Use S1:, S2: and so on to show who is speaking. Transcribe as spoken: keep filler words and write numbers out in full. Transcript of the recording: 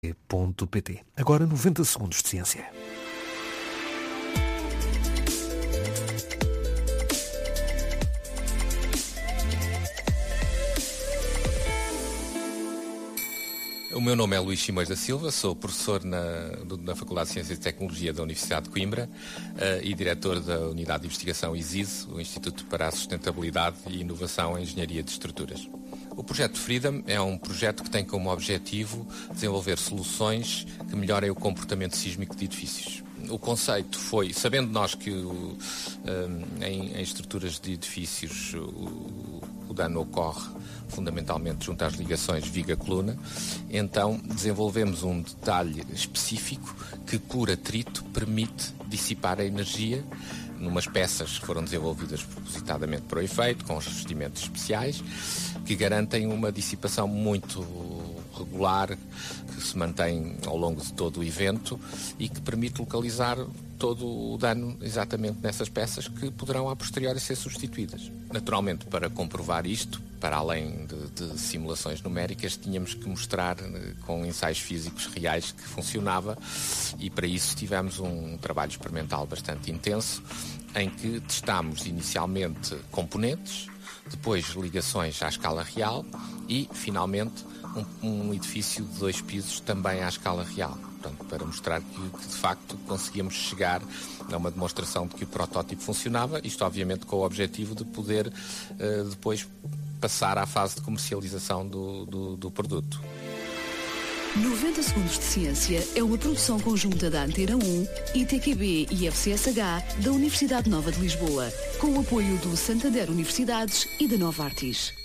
S1: ponto pt. Agora noventa segundos de ciência.
S2: O meu nome é Luís Simões da Silva, sou professor na, na Faculdade de Ciências e Tecnologia da Universidade de Coimbra uh, e diretor da Unidade de Investigação I S I S, o Instituto para a Sustentabilidade e Inovação em Engenharia de Estruturas. O projeto Freedom é um projeto que tem como objetivo desenvolver soluções que melhorem o comportamento sísmico de edifícios. O conceito foi, sabendo nós que um, em, em estruturas de edifícios o, o dano ocorre fundamentalmente junto às ligações viga-coluna, então desenvolvemos um detalhe específico que, por atrito, permite dissipar a energia numas peças que foram desenvolvidas propositadamente para o efeito, com revestimentos especiais, que garantem uma dissipação muito regular, que se mantém ao longo de todo o evento e que permite localizar todo o dano exatamente nessas peças que poderão a posteriori ser substituídas. Naturalmente, para comprovar isto, para além de, de simulações numéricas, tínhamos que mostrar com ensaios físicos reais que funcionava e para isso tivemos um trabalho experimental bastante intenso em que testámos inicialmente componentes, depois ligações à escala real e, finalmente, um, um edifício de dois pisos também à escala real. Portanto, para mostrar que, que, de facto, conseguíamos chegar a uma demonstração de que o protótipo funcionava, isto obviamente com o objetivo de poder uh, depois passar à fase de comercialização do, do, do produto.
S3: noventa segundos de ciência é uma produção conjunta da Antena um, I T Q B e F C S H da Universidade Nova de Lisboa, com o apoio do Santander Universidades e da Nova Artis.